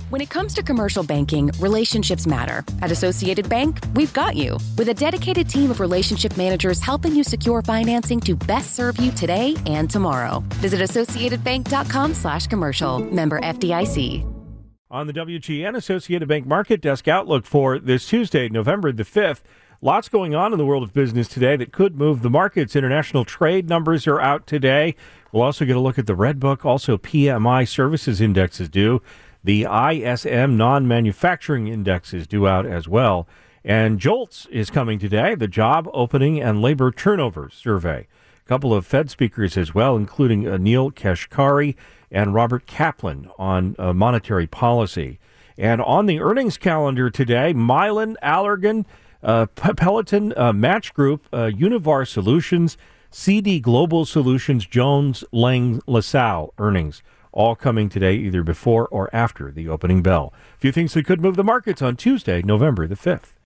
When it comes to commercial banking, relationships matter. At Associated Bank, we've got you. With a dedicated team of relationship managers helping you secure financing to best serve you today and tomorrow. Visit associatedbank.com/commercial. Member FDIC. On the WGN Associated Bank Market Desk outlook for this Tuesday, November the 5th. Lots going on in the world of business today that could move the markets. International trade numbers are out today. We'll also get a look at the Red Book. Also, PMI services index is due. The ISM non-manufacturing index is due out as well. And JOLTS is coming today, the Job Opening and Labor Turnover Survey. A couple of Fed speakers as well, including Anil Kashkari and Robert Kaplan on monetary policy. And on the earnings calendar today, Mylan, Allergan, Peloton, Match Group, Univar Solutions, CD Global Solutions, Jones Lang LaSalle earnings. All coming today either before or after the opening bell. A few things that could move the markets on Tuesday, November the 5th.